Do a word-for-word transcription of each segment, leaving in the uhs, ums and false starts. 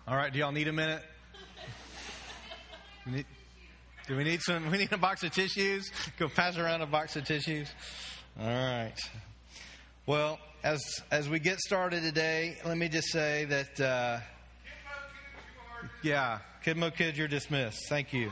All right, do y'all need a minute? We need, do we need some? We need a box of tissues? Go pass around a box of tissues. All right. Well, as as we get started today, let me just say that, uh, yeah, Kidmo Kids, you're dismissed. Thank you.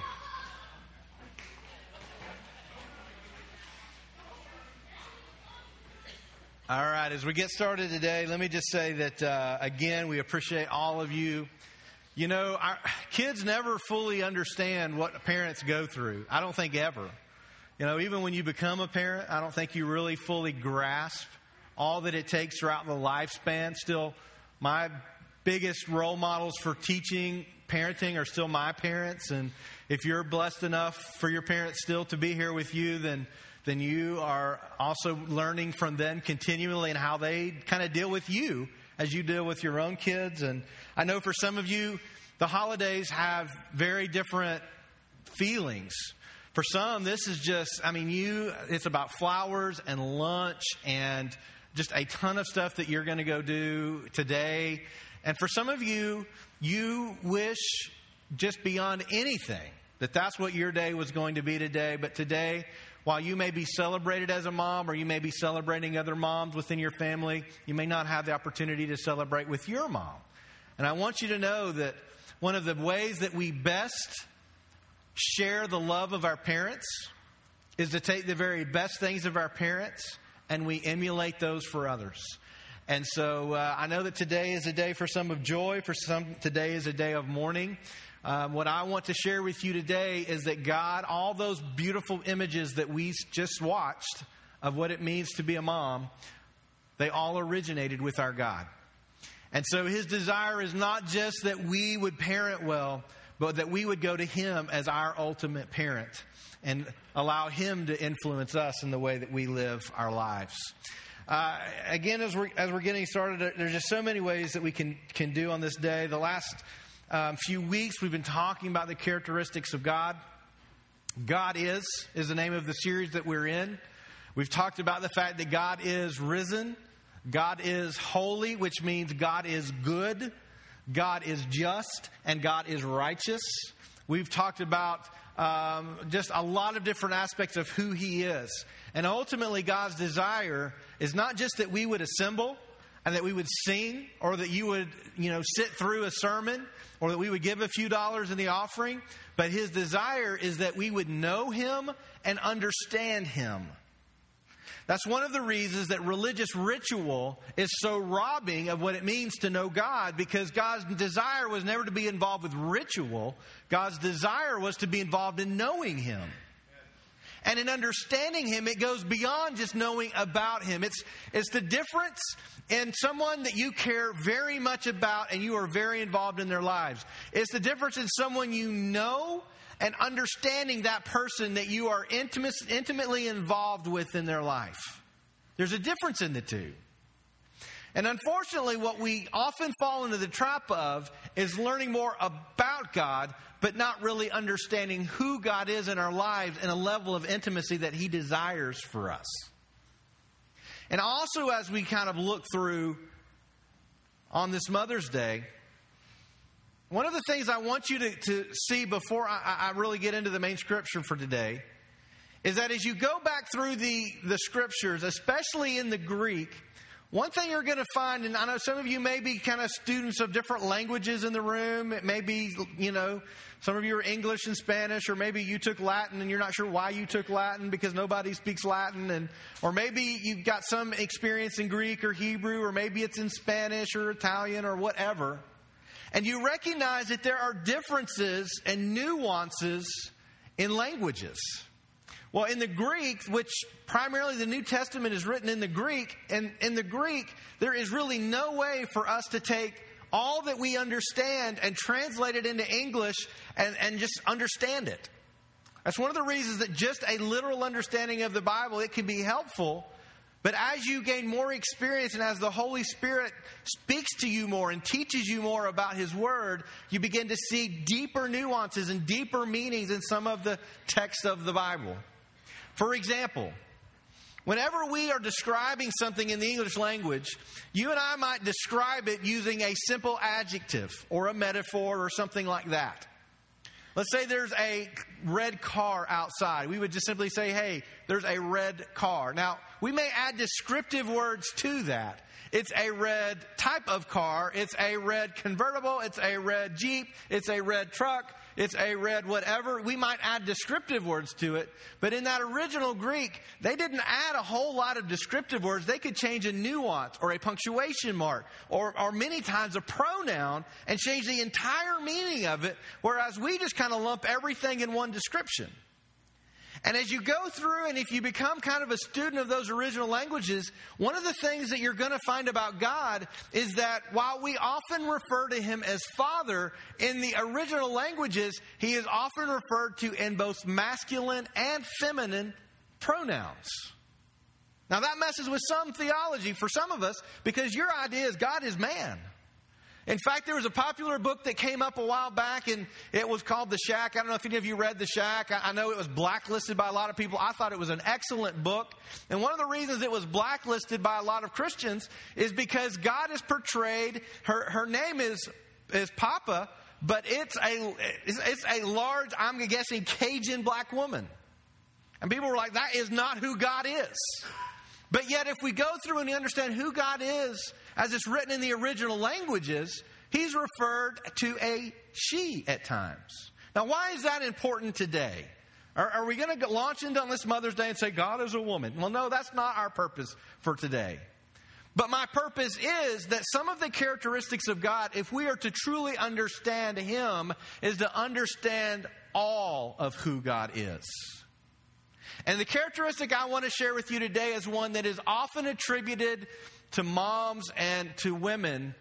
All right, as we get started today, let me just say that, uh, again, we appreciate all of you. You know, our kids never fully understand what parents go through. I don't think ever. You know, even when you become a parent, I don't think you really fully grasp all that it takes throughout the lifespan. Still, my biggest role models for teaching parenting are still my parents. And if you're blessed enough for your parents still to be here with you, then then you are also learning from them continually and how they kind of deal with you as you deal with your own kids. And I know for some of you, the holidays have very different feelings. For some, this is just, I mean, you, it's about flowers and lunch and just a ton of stuff that you're going to go do today. And for some of you, you wish just beyond anything that that's what your day was going to be today. But today, while you may be celebrated as a mom or you may be celebrating other moms within your family, you may not have the opportunity to celebrate with your mom. And I want you to know that one of the ways that we best share the love of our parents is to take the very best things of our parents and we emulate those for others. And so uh, I know that today is a day for some of joy. For some, today is a day of mourning. Um, what I want to share with you today is that God, all those beautiful images that we just watched of what it means to be a mom, they all originated with our God. And so His desire is not just that we would parent well, but that we would go to Him as our ultimate parent and allow Him to influence us in the way that we live our lives. Uh, again, as we're, as we're getting started, there's just so many ways that we can, can do on this day. The last um, few weeks, we've been talking about the characteristics of God. God is, is the name of the series that we're in. We've talked about the fact that God is risen. God is holy, which means God is good. God is just, and God is righteous. We've talked about um, just a lot of different aspects of who He is. And ultimately, God's desire is not just that we would assemble and that we would sing or that you would, you know, sit through a sermon or that we would give a few dollars in the offering. But His desire is that we would know Him and understand Him. That's one of the reasons that religious ritual is so robbing of what it means to know God, because God's desire was never to be involved with ritual. God's desire was to be involved in knowing Him. And in understanding Him, it goes beyond just knowing about Him. It's, it's the difference in someone that you care very much about and you are very involved in their lives. It's the difference in someone you know and understanding that person that you are intimate, intimately involved with in their life. There's a difference in the two. And unfortunately, what we often fall into the trap of is learning more about God, but not really understanding who God is in our lives and a level of intimacy that He desires for us. And also, as we kind of look through on this Mother's Day, one of the things I want you to, to see before I, I really get into the main scripture for today is that as you go back through the, the scriptures, especially in the Greek, one thing you're going to find, and I know some of you may be kind of students of different languages in the room. It may be, you know, some of you are English and Spanish, or maybe you took Latin and you're not sure why you took Latin because nobody speaks Latin. And or maybe you've got some experience in Greek or Hebrew, or maybe it's in Spanish or Italian or whatever. And you recognize that there are differences and nuances in languages. Well, in the Greek, which primarily the New Testament is written in the Greek, and in the Greek, there is really no way for us to take all that we understand and translate it into English and, and just understand it. That's one of the reasons that just a literal understanding of the Bible, it can be helpful. But as you gain more experience and as the Holy Spirit speaks to you more and teaches you more about His Word, you begin to see deeper nuances and deeper meanings in some of the text of the Bible. For example, Whenever we are describing something in the English language, you and I might describe it using a simple adjective or a metaphor or something like that. Let's say there's a red car outside. We would just simply say, hey, there's a red car. Now, we may add descriptive words to that. It's a red type of car. It's a red convertible. It's a red Jeep. It's a red truck. It's a red whatever. We might add descriptive words to it. But in that original Greek, they didn't add a whole lot of descriptive words. They could change a nuance or a punctuation mark or, or many times a pronoun and change the entire meaning of it, whereas we just kind of lump everything in one description. And as you go through, and if you become kind of a student of those original languages, one of the things that you're going to find about God is that while we often refer to Him as Father, in the original languages, He is often referred to in both masculine and feminine pronouns. Now that messes with some theology for some of us, because your idea is God is man. In fact, there was a popular book that came up a while back, and it was called The Shack. I don't know if any of you read The Shack. I know it was blacklisted by a lot of people. I thought it was an excellent book. And one of the reasons it was blacklisted by a lot of Christians is because God is portrayed, her, her name is, is Papa, but it's a, it's, it's a large, I'm guessing, Cajun black woman. And people were like, that is not who God is. But yet, if we go through and we understand who God is, as it's written in the original languages, He's referred to a she at times. Now, why is that important today? Are, are we going to launch into on this Mother's Day and say God is a woman? Well, no, that's not our purpose for today. But my purpose is that some of the characteristics of God, if we are to truly understand Him, is to understand all of who God is. And the characteristic I want to share with you today is one that is often attributed to moms and to women,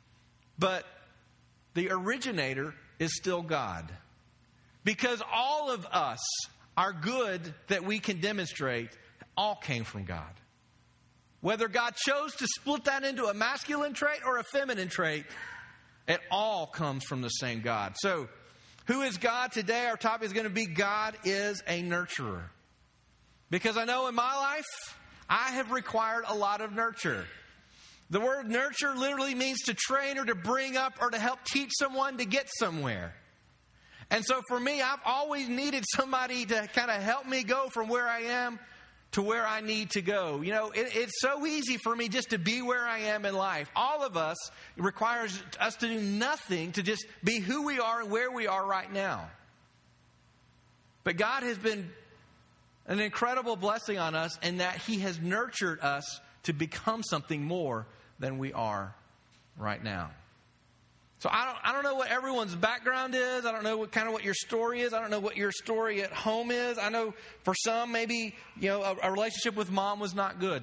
but the originator is still God. Because all of us, our good that we can demonstrate, all came from God. Whether God chose to split that into a masculine trait or a feminine trait, it all comes from the same God. So, who is God today? Our topic is going to be God is a nurturer. Because I know in my life, I have required a lot of nurture. The word nurture literally means to train or to bring up or to help teach someone to get somewhere. And so for me, I've always needed somebody to kind of help me go from where I am to where I need to go. You know, it, it's so easy for me just to be where I am in life. All of us, it requires us to do nothing to just be who we are and where we are right now. But God has been an incredible blessing on us in that He has nurtured us to become something more than we are right now. So I don't, I don't know what everyone's background is. I don't know what kind of what your story is. I don't know what your story at home is. I know for some, maybe, you know, a, a relationship with mom was not good.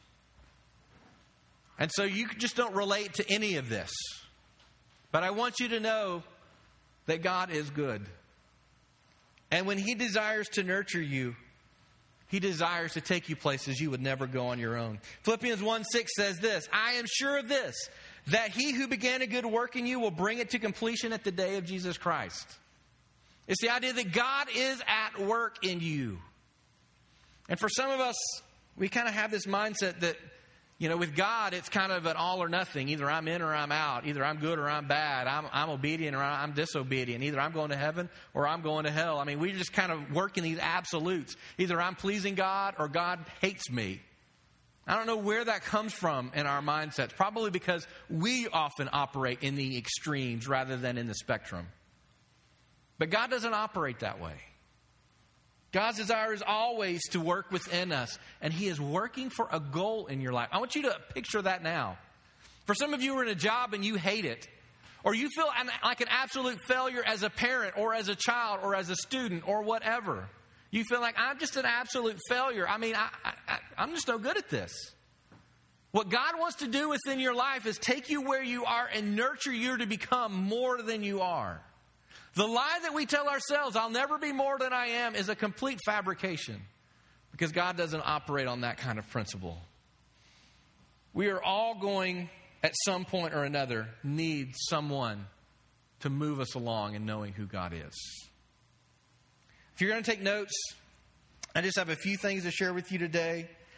And so you just don't relate to any of this. But I want you to know that God is good. And when He desires to nurture you, He desires to take you places you would never go on your own. Philippians one six says this, I am sure of this, that He who began a good work in you will bring it to completion at the day of Jesus Christ. It's the idea that God is at work in you. And for some of us, we kind of have this mindset that, you know, with God, it's kind of an all or nothing. Either I'm in or I'm out. Either I'm good or I'm bad. I'm, I'm obedient or I'm disobedient. Either I'm going to heaven or I'm going to hell. I mean, we just kind of work in these absolutes. Either I'm pleasing God or God hates me. I don't know where that comes from in our mindsets. Probably because we often operate in the extremes rather than in the spectrum. But God doesn't operate that way. God's desire is always to work within us, and He is working for a goal in your life. I want you to picture that now. For some of you who are in a job and you hate it, or you feel like an absolute failure as a parent or as a child or as a student or whatever. You feel like, I'm just an absolute failure. I mean, I, I, I'm just no good at this. What God wants to do within your life is take you where you are and nurture you to become more than you are. The lie that we tell ourselves, I'll never be more than I am, is a complete fabrication. Because God doesn't operate on that kind of principle. We are all going, at some point or another, need someone to move us along in knowing who God is. If you're going to take notes, I just have a few things to share with you today.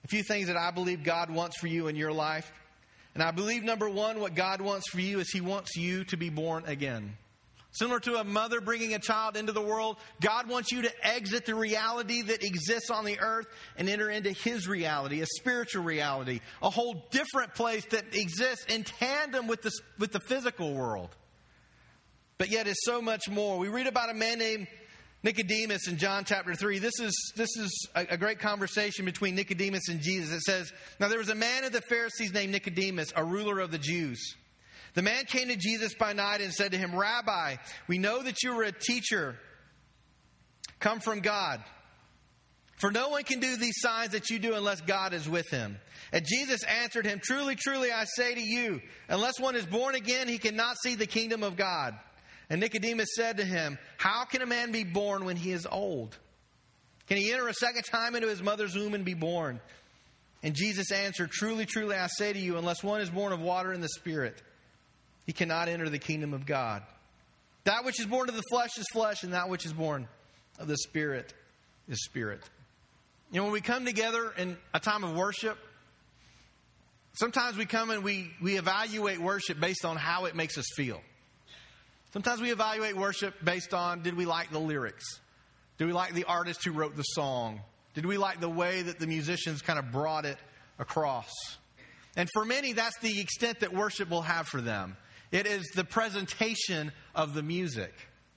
a few things that I believe God wants for you in your life. And I believe, number one, what God wants for you is He wants you to be born again. Similar to a mother bringing a child into the world, God wants you to exit the reality that exists on the earth and enter into His reality, a spiritual reality, a whole different place that exists in tandem with the, with the physical world. But yet is so much more. We read about a man named Nicodemus in John chapter three. This is, this is a, a great conversation between Nicodemus and Jesus. It says, "Now there was a man of the Pharisees named Nicodemus, a ruler of the Jews. The man came to Jesus by night and said to him, 'Rabbi, we know that you are a teacher come from God. For no one can do these signs that you do unless God is with him.' And Jesus answered him, 'Truly, truly, I say to you, unless one is born again, he cannot see the kingdom of God.' And Nicodemus said to him, 'How can a man be born when he is old? Can he enter a second time into his mother's womb and be born?' And Jesus answered, 'Truly, truly, I say to you, unless one is born of water and the Spirit, he cannot enter the kingdom of God. That which is born of the flesh is flesh, and that which is born of the Spirit is spirit.'" You know, when we come together in a time of worship, sometimes we come and we, we evaluate worship based on how it makes us feel. Sometimes we evaluate worship based on, did we like the lyrics? Did we like the artist who wrote the song? Did we like the way that the musicians kind of brought it across? And for many, that's the extent that worship will have for them. It is the presentation of the music.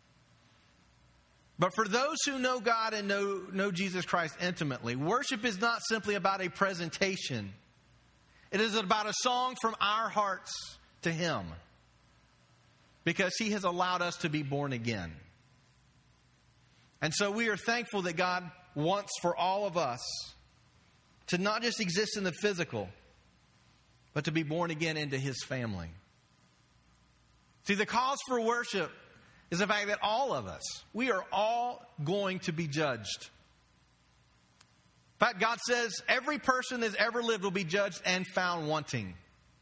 But for those who know God and know, know Jesus Christ intimately, worship is not simply about a presentation. It is about a song from our hearts to Him, because He has allowed us to be born again. And so we are thankful that God wants for all of us to not just exist in the physical, but to be born again into His family. See, the cause for worship is the fact that all of us, we are all going to be judged. In fact, God says every person that's ever lived will be judged and found wanting.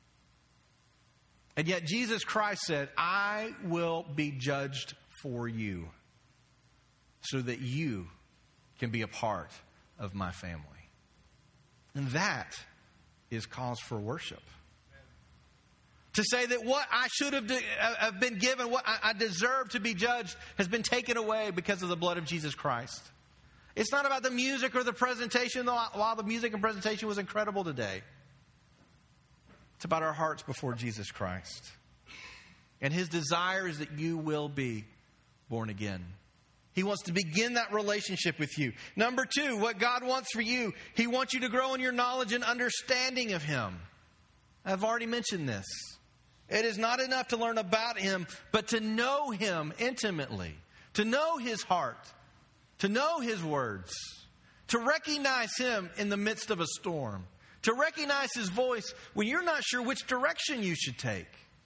And yet Jesus Christ said, "I will be judged for you so that you can be a part of my family." And that is cause for worship. To say that what I should have, de- have been given, what I, I deserve to be judged, has been taken away because of the blood of Jesus Christ. It's not about the music or the presentation, though while the music and presentation was incredible today. It's about our hearts before Jesus Christ. And His desire is that you will be born again. He wants to begin that relationship with you. Number two, what God wants for you, He wants you to grow in your knowledge and understanding of Him. I've already mentioned this. It is not enough to learn about Him, but to know Him intimately, to know His heart, to know His words, to recognize Him in the midst of a storm, to recognize His voice when you're not sure which direction you should take,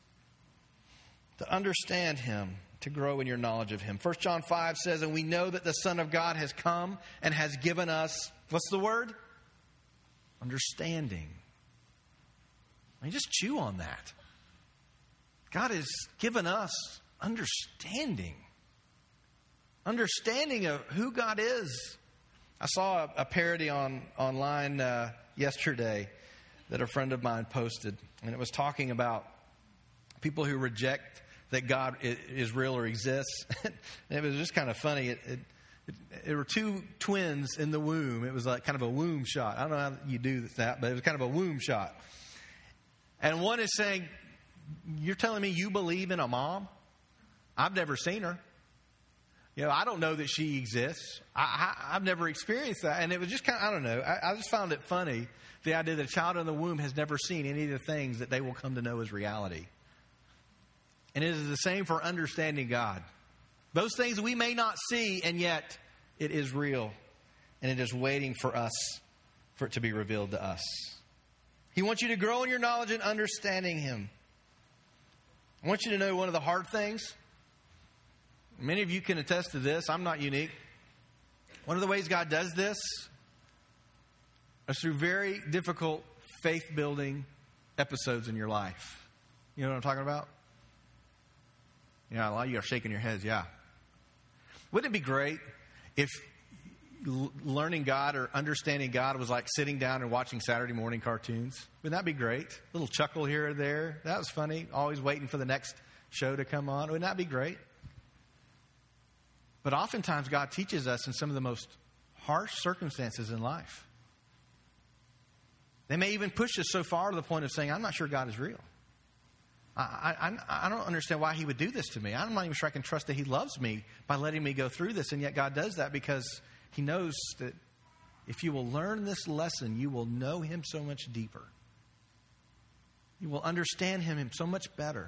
to understand Him, to grow in your knowledge of Him. First John five says, "And we know that the Son of God has come and has given us," what's the word? Understanding. I mean, just chew on that. God has given us understanding. Understanding of who God is. I saw a, a parody on online uh, yesterday that a friend of mine posted, and it was talking about people who reject that God is real or exists. And it was just kind of funny. It, it, it, there were two twins in the womb. It was like kind of a womb shot. I don't know how you do that, but it was kind of a womb shot. And one is saying, "You're telling me you believe in a mom? I've never seen her. You know, I don't know that she exists. I, I, I've never experienced that." And it was just kind of, I don't know. I, I just found it funny, the idea that a child in the womb has never seen any of the things that they will come to know as reality. And it is the same for understanding God. Those things we may not see, and yet it is real. And it is waiting for us, for it to be revealed to us. He wants you to grow in your knowledge and understanding Him. I want you to know one of the hard things. Many of you can attest to this. I'm not unique. One of the ways God does this is through very difficult faith-building episodes in your life. You know what I'm talking about? You know, a lot of you are shaking your heads, yeah. Wouldn't it be great if l- learning God or understanding God was like sitting down and watching Saturday morning cartoons? Wouldn't that be great? A little chuckle here or there. That was funny. Always waiting for the next show to come on. Wouldn't that be great? But oftentimes God teaches us in some of the most harsh circumstances in life. They may even push us so far to the point of saying, I'm not sure God is real. I, I, I don't understand why he would do this to me. I'm not even sure I can trust that he loves me by letting me go through this. And yet God does that because he knows that if you will learn this lesson, you will know him so much deeper. You will understand him so much better.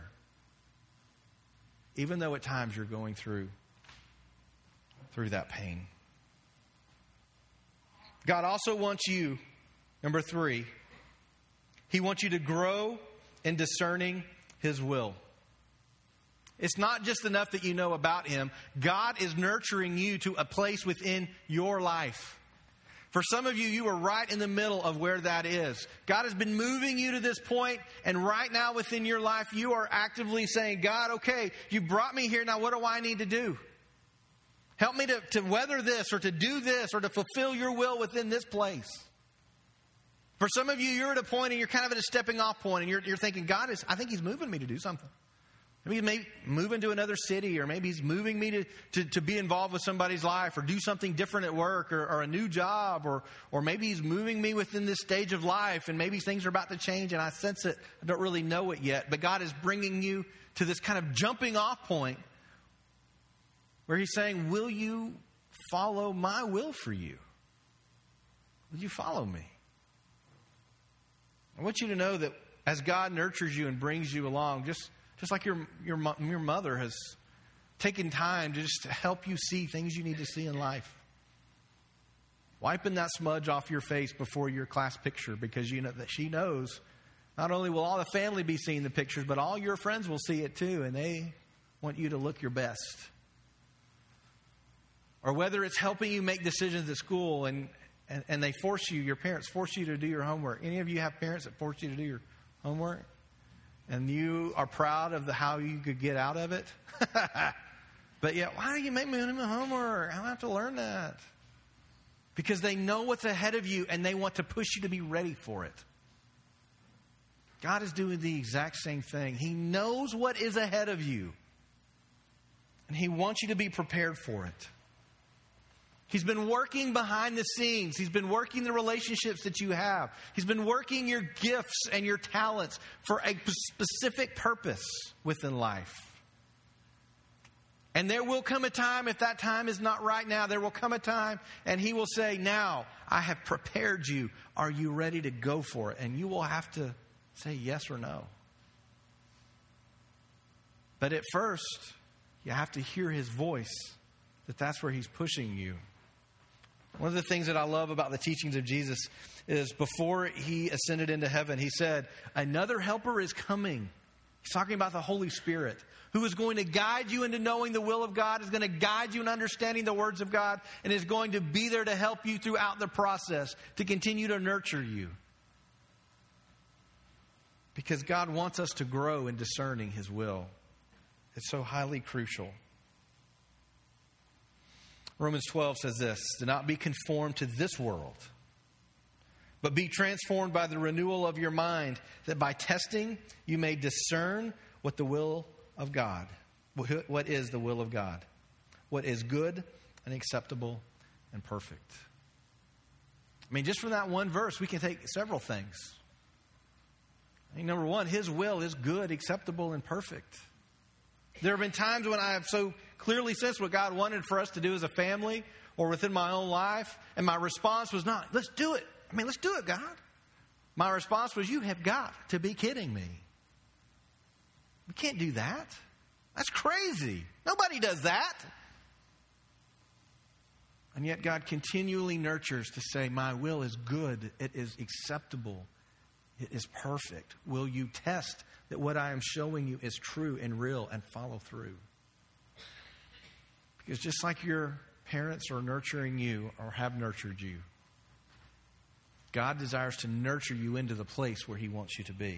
Even though at times you're going through, through that pain. God also wants you, number three, he wants you to grow in discerning his will. It's not just enough that you know about him. God is nurturing you to a place within your life. For some of you, you are right in the middle of where that is. God has been moving you to this point, and right now within your life, you are actively saying, God, okay, you brought me here. Now what do I need to do? Help me to, to weather this or to do this or to fulfill your will within this place. For some of you, you're at a point and you're kind of at a stepping off point and you're, you're thinking, God, is, I think he's moving me to do something. Maybe he's maybe moving to another city, or maybe he's moving me to, to, to be involved with somebody's life or do something different at work, or, or a new job, or, or maybe he's moving me within this stage of life and maybe things are about to change and I sense it. I don't really know it yet, but God is bringing you to this kind of jumping off point where he's saying, will you follow my will for you? Will you follow me? I want you to know that as God nurtures you and brings you along, just, just like your, your, your mother has taken time to just to help you see things you need to see in life. Wiping that smudge off your face before your class picture, because you know that she knows not only will all the family be seeing the pictures, but all your friends will see it too, and they want you to look your best. Or whether it's helping you make decisions at school and And, and they force you, your parents force you to do your homework. Any of you have parents that force you to do your homework? And you are proud of the how you could get out of it? But yet, why do you make me do my homework? I don't have to learn that. Because they know what's ahead of you and they want to push you to be ready for it. God is doing the exact same thing. He knows what is ahead of you. And he wants you to be prepared for it. He's been working behind the scenes. He's been working the relationships that you have. He's been working your gifts and your talents for a specific purpose within life. And there will come a time, if that time is not right now, there will come a time and he will say, now I have prepared you. Are you ready to go for it? And you will have to say yes or no. But at first, you have to hear his voice, that that's where he's pushing you. One of the things that I love about the teachings of Jesus is before he ascended into heaven, he said, another helper is coming. He's talking about the Holy Spirit, who is going to guide you into knowing the will of God, is going to guide you in understanding the words of God, and is going to be there to help you throughout the process, to continue to nurture you. Because God wants us to grow in discerning his will. It's so highly crucial. Romans twelve says this, do not be conformed to this world, but be transformed by the renewal of your mind, that by testing you may discern what the will of God, what is the will of God, what is good and acceptable and perfect. I mean, just from that one verse, we can take several things. I mean, number one, his will is good, acceptable, and perfect. There have been times when I have so clearly sensed what God wanted for us to do as a family or within my own life, and my response was not, let's do it. I mean, let's do it, God. My response was, you have got to be kidding me. We can't do that. That's crazy. Nobody does that. And yet God continually nurtures to say, my will is good. It is acceptable. It is perfect. Will you test that what I am showing you is true and real and follow through? Because just like your parents are nurturing you or have nurtured you, God desires to nurture you into the place where he wants you to be.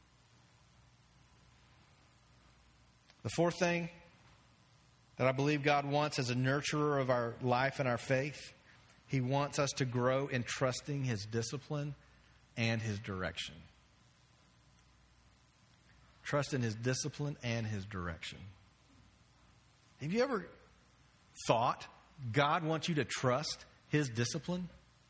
The fourth thing that I believe God wants as a nurturer of our life and our faith, He wants us to grow in trusting His discipline and His direction. Trust in His discipline and His direction. Have you ever thought God wants you to trust His discipline?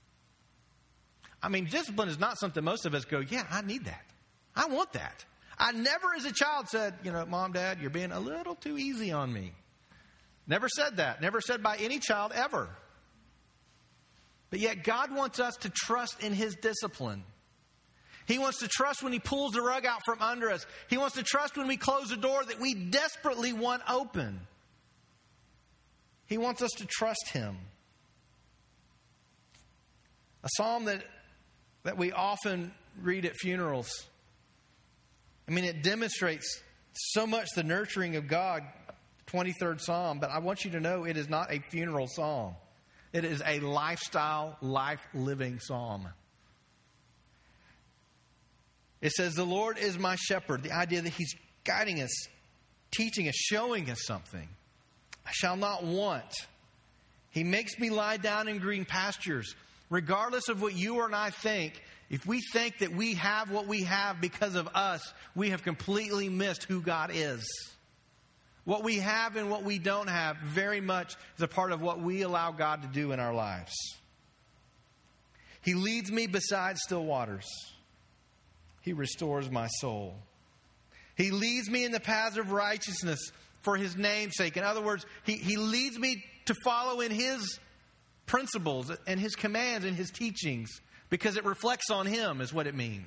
I mean, discipline is not something most of us go, yeah, I need that. I want that. I never as a child said, you know, Mom, Dad, you're being a little too easy on me. Never said that. Never said by any child ever. But yet God wants us to trust in His discipline. He wants to trust when He pulls the rug out from under us. He wants to trust when we close a door that we desperately want open. He wants us to trust Him. A psalm that, that we often read at funerals. I mean, it demonstrates so much the nurturing of God, twenty-third Psalm, but I want you to know it is not a funeral psalm. It is a lifestyle, life-living psalm. It says, the Lord is my shepherd. The idea that He's guiding us, teaching us, showing us something. I shall not want. He makes me lie down in green pastures. Regardless of what you or I think, if we think that we have what we have because of us, we have completely missed who God is. What we have and what we don't have very much is a part of what we allow God to do in our lives. He leads me beside still waters. He restores my soul. He leads me in the paths of righteousness for His name's sake. In other words, He, he leads me to follow in His principles and His commands and His teachings because it reflects on Him is what it means.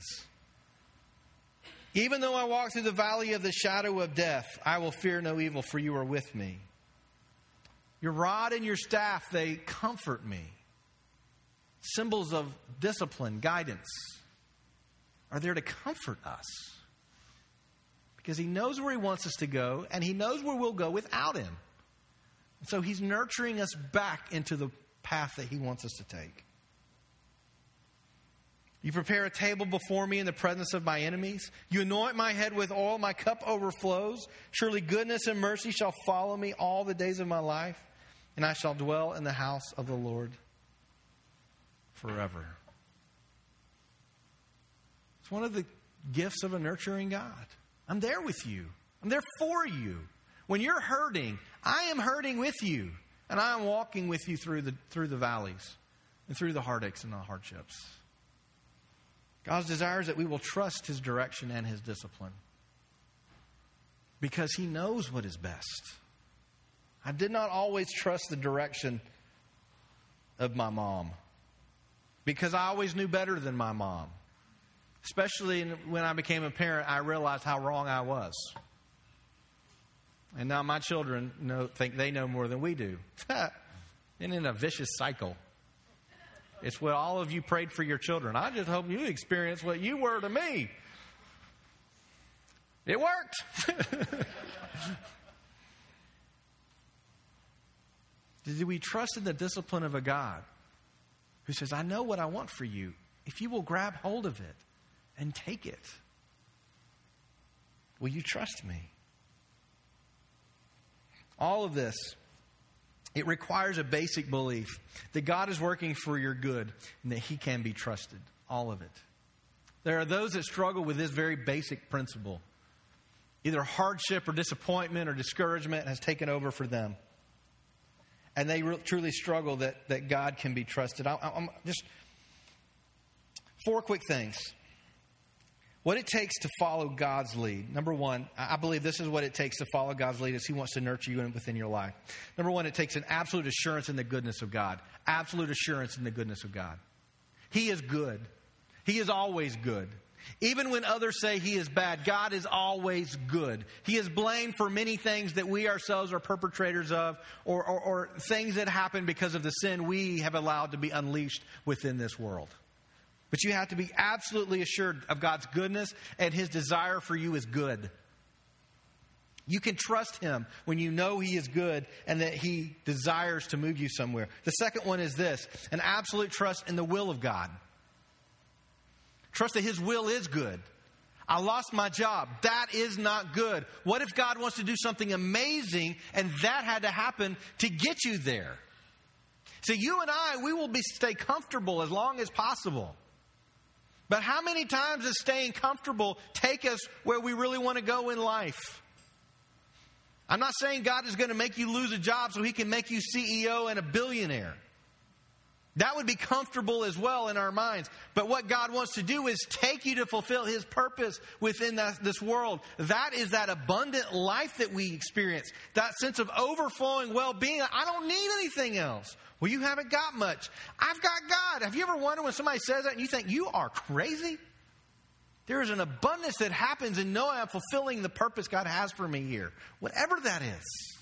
Even though I walk through the valley of the shadow of death, I will fear no evil, for you are with me. Your rod and your staff, they comfort me. Symbols of discipline, guidance, are there to comfort us. Because He knows where He wants us to go, and He knows where we'll go without Him. And so He's nurturing us back into the path that He wants us to take. You prepare a table before me in the presence of my enemies. You anoint my head with oil. My cup overflows. Surely goodness and mercy shall follow me all the days of my life, and I shall dwell in the house of the Lord forever. It's one of the gifts of a nurturing God. I'm there with you. I'm there for you. When you're hurting, I am hurting with you, and I am walking with you through the through the valleys and through the heartaches and the hardships. God's desire is that we will trust His direction and His discipline because He knows what is best. I did not always trust the direction of my mom because I always knew better than my mom. Especially when I became a parent, I realized how wrong I was. And now my children know, think they know more than we do. And in a vicious cycle. It's what all of you prayed for your children. I just hope you experience what you were to me. It worked. Do we trust in the discipline of a God who says, I know what I want for you if you will grab hold of it and take it? Will you trust me? All of this, it requires a basic belief that God is working for your good and that He can be trusted. All of it. There are those that struggle with this very basic principle. Either hardship or disappointment or discouragement has taken over for them. And they re- truly struggle that, that God can be trusted. I, I'm just four quick things. What it takes to follow God's lead. Number one, I believe this is what it takes to follow God's lead as He wants to nurture you within your life. Number one, it takes an absolute assurance in the goodness of God. Absolute assurance in the goodness of God. He is good. He is always good. Even when others say He is bad, God is always good. He is blamed for many things that we ourselves are perpetrators of or, or, or things that happen because of the sin we have allowed to be unleashed within this world. But you have to be absolutely assured of God's goodness, and His desire for you is good. You can trust Him when you know He is good and that He desires to move you somewhere. The second one is this, an absolute trust in the will of God. Trust that His will is good. I lost my job. That is not good. What if God wants to do something amazing and that had to happen to get you there? See, you and I, we will be stay comfortable as long as possible. But how many times does staying comfortable take us where we really want to go in life? I'm not saying God is going to make you lose a job so He can make you C E O and a billionaire. That would be comfortable as well in our minds. But what God wants to do is take you to fulfill His purpose within that, this world. That is that abundant life that we experience. That sense of overflowing well-being. I don't need anything else. Well, you haven't got much. I've got God. Have you ever wondered when somebody says that and you think, you are crazy? There is an abundance that happens in knowing I'm fulfilling the purpose God has for me here. Whatever that is.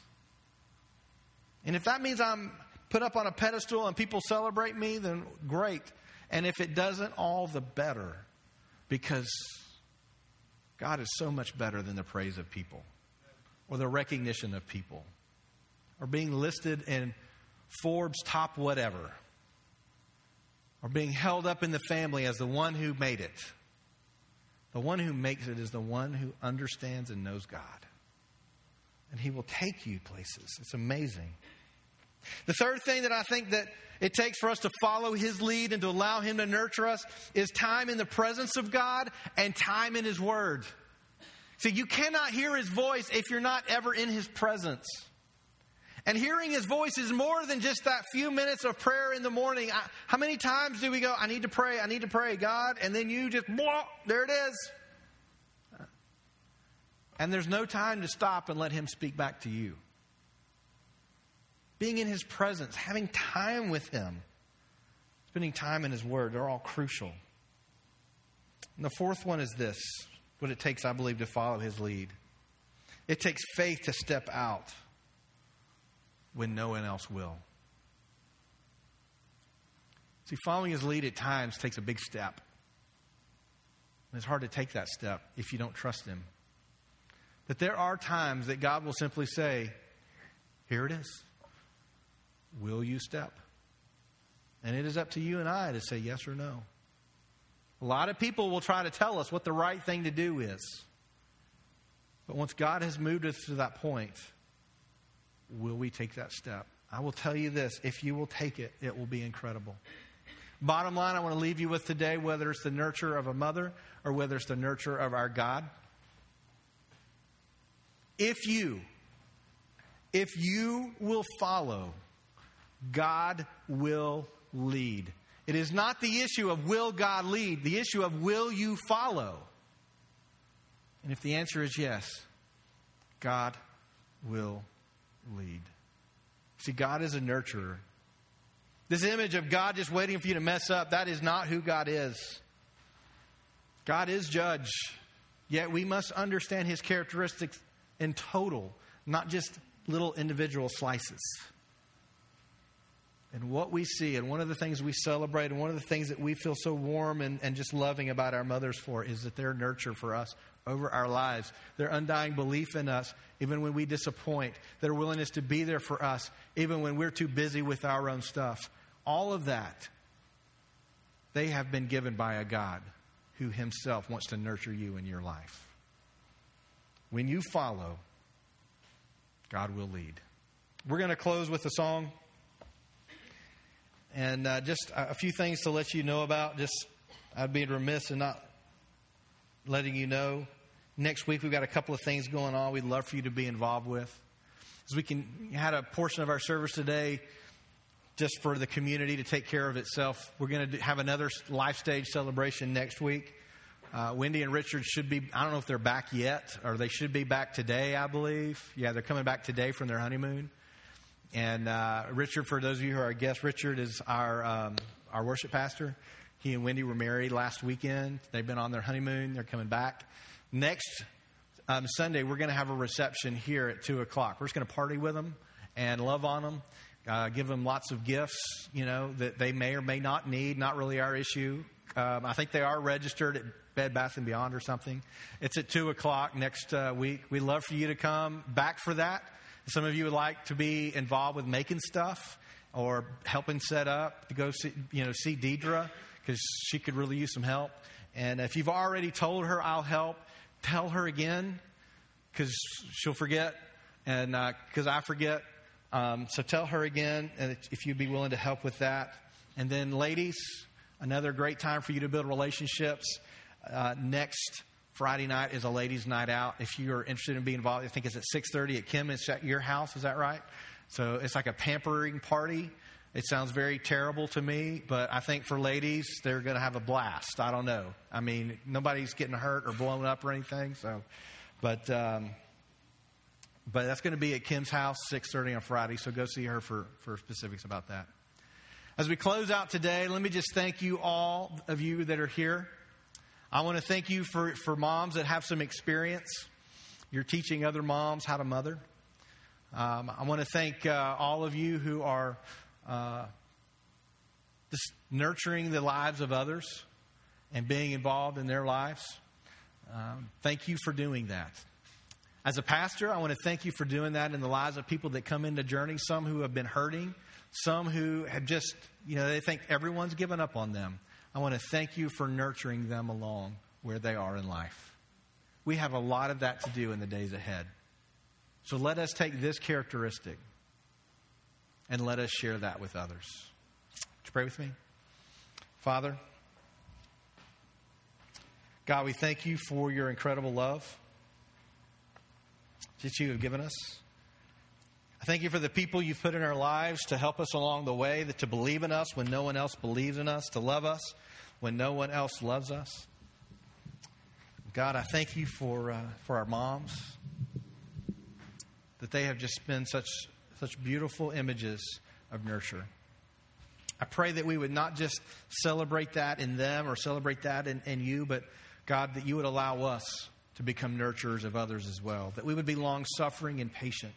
And if that means I'm put up on a pedestal and people celebrate me, then great. And if it doesn't, all the better. Because God is so much better than the praise of people or the recognition of people or being listed in Forbes top whatever or being held up in the family as the one who made it. The one who makes it is the one who understands and knows God. And He will take you places. It's amazing. The third thing that I think that it takes for us to follow His lead and to allow Him to nurture us is time in the presence of God and time in His Word. See, you cannot hear His voice if you're not ever in His presence. And hearing His voice is more than just that few minutes of prayer in the morning. I, how many times do we go, I need to pray, I need to pray, God, and then you just, there it is. And there's no time to stop and let Him speak back to you. Being in His presence, having time with Him, spending time in His Word, they're all crucial. And the fourth one is this, what it takes, I believe, to follow His lead. It takes faith to step out when no one else will. See, following His lead at times takes a big step. And it's hard to take that step if you don't trust Him. But there are times that God will simply say, here it is. Will you step? And it is up to you and I to say yes or no. A lot of people will try to tell us what the right thing to do is. But once God has moved us to that point, will we take that step? I will tell you this, if you will take it, it will be incredible. Bottom line, I want to leave you with today, whether it's the nurture of a mother or whether it's the nurture of our God. If you, if you will follow, God will lead. It is not the issue of will God lead, the issue of will you follow? And if the answer is yes, God will lead. See, God is a nurturer. This image of God just waiting for you to mess up, that is not who God is. God is judge, yet we must understand His characteristics in total, not just little individual slices. And what we see, and one of the things we celebrate, and one of the things that we feel so warm and, and just loving about our mothers for, is that their nurture for us over our lives, their undying belief in us, even when we disappoint, their willingness to be there for us, even when we're too busy with our own stuff. All of that, they have been given by a God who Himself wants to nurture you in your life. When you follow, God will lead. We're going to close with a song. And uh, just a few things to let you know about. Just, I'd be remiss in not letting you know. Next week, we've got a couple of things going on we'd love for you to be involved with. As we can had a portion of our service today just for the community to take care of itself. We're going to have another life stage celebration next week. Uh, Wendy and Richard should be, I don't know if they're back yet, or they should be back today, I believe. Yeah, they're coming back today from their honeymoon. And uh, Richard, for those of you who are our guests, Richard is our um, our worship pastor. He and Wendy were married last weekend. They've been on their honeymoon. They're coming back. Next um, Sunday, we're going to have a reception here at two o'clock. We're just going to party with them and love on them, uh, give them lots of gifts, you know, that they may or may not need. Not really our issue. Um, I think they are registered at Bed Bath and Beyond or something. It's at two o'clock next uh, week. We'd love for you to come back for that. Some of you would like to be involved with making stuff or helping set up to go see, you know, see Deidre because she could really use some help. And if you've already told her I'll help, tell her again because she'll forget and because uh, I forget. Um, so tell her again if you'd be willing to help with that. And then, ladies, another great time for you to build relationships. Uh, next Friday night is a ladies' night out. If you're interested in being involved, I think it's at six thirty at Kim. It's at your house. Is that right? So it's like a pampering party. It sounds very terrible to me, but I think for ladies, they're going to have a blast. I don't know. I mean, nobody's getting hurt or blown up or anything. So, but um, but that's going to be at Kim's house, six thirty on Friday. So go see her for, for specifics about that. As we close out today, let me just thank you, all of you that are here. I want to thank you for, for moms that have some experience. You're teaching other moms how to mother. Um, I want to thank uh, all of you who are uh, just nurturing the lives of others and being involved in their lives. Um, thank you for doing that. As a pastor, I want to thank you for doing that in the lives of people that come into Journey, some who have been hurting, some who have just, you know, they think everyone's given up on them. I want to thank you for nurturing them along where they are in life. We have a lot of that to do in the days ahead. So let us take this characteristic and let us share that with others. Would you pray with me? Father, God, we thank you for your incredible love that you have given us. I thank you for the people you've put in our lives to help us along the way, that to believe in us when no one else believes in us, to love us when no one else loves us. God, I thank you for uh, for our moms, that they have just been such such beautiful images of nurture. I pray that we would not just celebrate that in them or celebrate that in, in you, but God, that you would allow us to become nurturers of others as well, that we would be long-suffering and patient.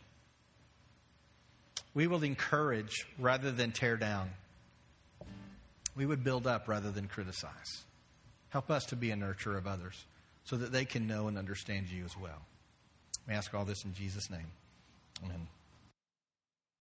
We will encourage rather than tear down. We would build up rather than criticize. Help us to be a nurturer of others so that they can know and understand you as well. We ask all this in Jesus' name.